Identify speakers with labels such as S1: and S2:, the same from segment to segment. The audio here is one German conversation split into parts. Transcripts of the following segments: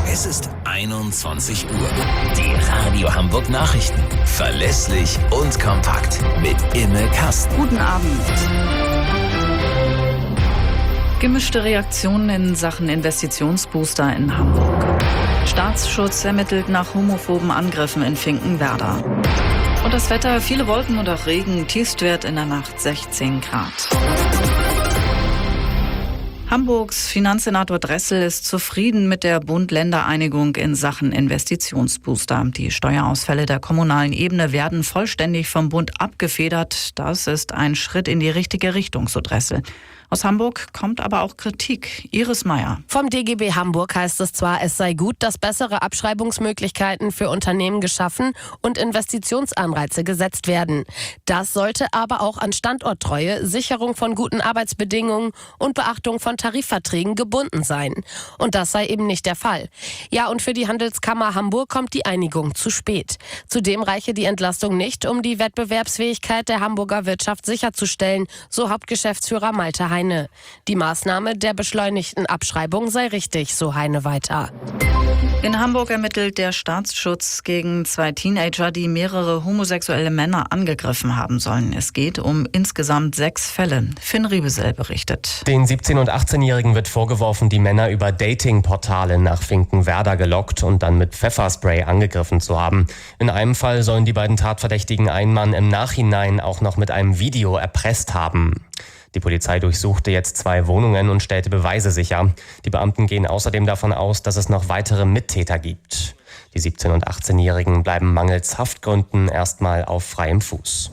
S1: Es ist 21 Uhr. Die Radio Hamburg Nachrichten. Verlässlich und kompakt. Mit Imme Kasten.
S2: Guten Abend. Gemischte Reaktionen in Sachen Investitionsbooster in Hamburg. Staatsschutz ermittelt nach homophoben Angriffen in Finkenwerder. Und das Wetter, viele Wolken und auch Regen, Tiefstwert in der Nacht 16 Grad. Hamburgs Finanzsenator Dressel ist zufrieden mit der Bund-Länder-Einigung in Sachen Investitionsbooster. Die Steuerausfälle der kommunalen Ebene werden vollständig vom Bund abgefedert. Das ist ein Schritt in die richtige Richtung, so Dressel. Aus Hamburg kommt aber auch Kritik. Iris Meyer.
S3: Vom DGB Hamburg heißt es zwar, es sei gut, dass bessere Abschreibungsmöglichkeiten für Unternehmen geschaffen und Investitionsanreize gesetzt werden. Das sollte aber auch an Standorttreue, Sicherung von guten Arbeitsbedingungen und Beachtung von Tarifverträgen gebunden sein. Und das sei eben nicht der Fall. Ja, und für die Handelskammer Hamburg kommt die Einigung zu spät. Zudem reiche die Entlastung nicht, um die Wettbewerbsfähigkeit der Hamburger Wirtschaft sicherzustellen, so Hauptgeschäftsführer Malte Heine. Die Maßnahme der beschleunigten Abschreibung sei richtig, so Heine weiter.
S2: In Hamburg ermittelt der Staatsschutz gegen 2 Teenager, die mehrere homosexuelle Männer angegriffen haben sollen. Es geht um insgesamt 6 Fälle. Finn Riebesell berichtet.
S4: Den 17- und 18-Jährigen wird vorgeworfen, die Männer über Datingportale nach Finkenwerder gelockt und dann mit Pfefferspray angegriffen zu haben. In einem Fall sollen die beiden Tatverdächtigen einen Mann im Nachhinein auch noch mit einem Video erpresst haben. Die Polizei durchsuchte jetzt 2 Wohnungen und stellte Beweise sicher. Die Beamten gehen außerdem davon aus, dass es noch weitere Mittäter gibt. Die 17- und 18-Jährigen bleiben mangels Haftgründen erstmal auf freiem Fuß.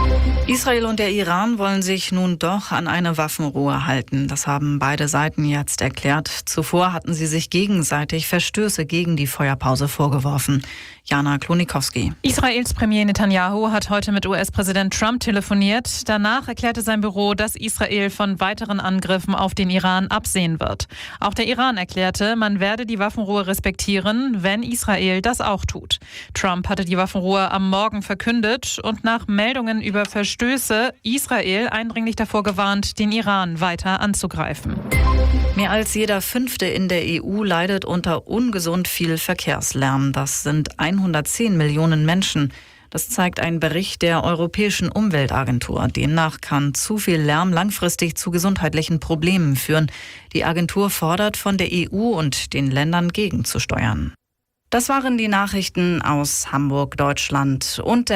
S2: Israel und der Iran wollen sich nun doch an eine Waffenruhe halten. Das haben beide Seiten jetzt erklärt. Zuvor hatten sie sich gegenseitig Verstöße gegen die Feuerpause vorgeworfen. Jana Klonikowski.
S5: Israels Premier Netanyahu hat heute mit US-Präsident Trump telefoniert. Danach erklärte sein Büro, dass Israel von weiteren Angriffen auf den Iran absehen wird. Auch der Iran erklärte, man werde die Waffenruhe respektieren, wenn Israel das auch tut. Trump hatte die Waffenruhe am Morgen verkündet und nach Meldungen über Verstöße Israel eindringlich davor gewarnt, den Iran weiter anzugreifen.
S2: Mehr als jeder 5. in der EU leidet unter ungesund viel Verkehrslärm. Das sind 110 Millionen Menschen. Das zeigt ein Bericht der Europäischen Umweltagentur. Demnach kann zu viel Lärm langfristig zu gesundheitlichen Problemen führen. Die Agentur fordert von der EU und den Ländern gegenzusteuern. Das waren die Nachrichten aus Hamburg, Deutschland und der